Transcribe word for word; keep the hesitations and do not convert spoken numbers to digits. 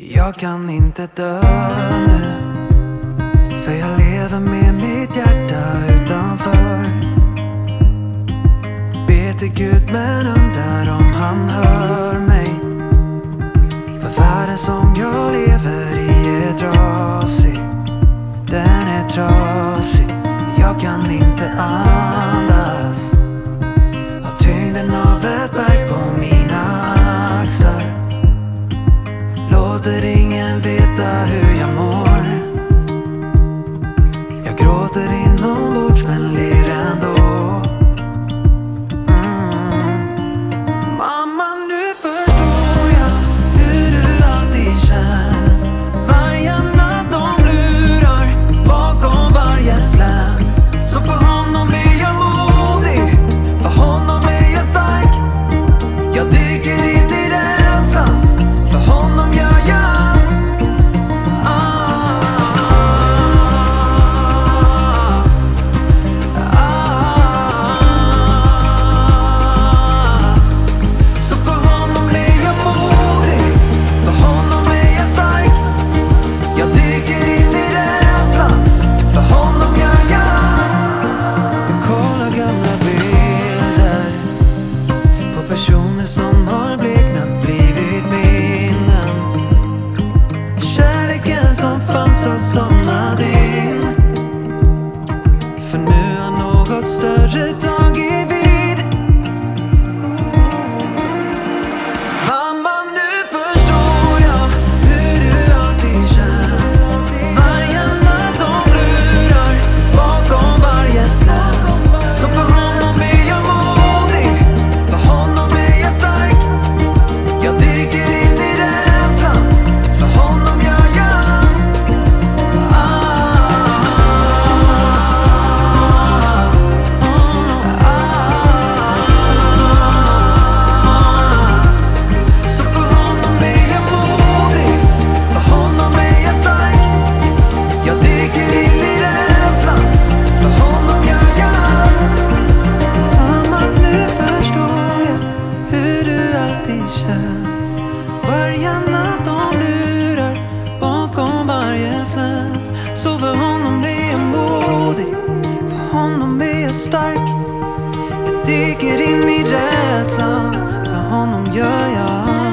Jag kan inte dö nu, för jag lever med mitt hjärta utanför. Ber till Gud men undrar om han hör mig. För världen som jag lever i är trasig. Den är trasig. Jag kan inte andas av tyngden av ett berg på mina axlar. Låter ingen veta hur jag mår. Jag gråter inombords men ler ändå. mm. Mamma, nu förstår jag hur du alltid känns. Varje natt de lurar bakom varje slänt. Så för honom är jag modig, för honom är jag stark. Jag dyker in i rädslan, för honom gör jag allt. ah, ah. Så för honom är jag modig, för honom är jag stark. Jag dyker in i rädslan, för honom gör jag allt. Jag kollar gamla bilder på personer som har bleknat, blivit minnen. Kärleken som fanns har somnat in. För nu har något större tagit vid. Mamma, nu förstår jag hur du alltid känns. Varje natt de lurar bakom varje slänt. Så för honom är jag modig, för honom är jag stark. Jag dyker in i rädslan, för honom gör jag allt. ah, ah. Så för honom är jag modig, för honom är jag stark. Jag dyker in i rädslan, för honom gör jag allt. Mamma, nu förstår jag hur du alltid känns. Varje natt de lurar bakom varje slänt. Så för honom är jag modig, för honom är jag stark. Jag dyker in i rädslan, för honom gör jag allt.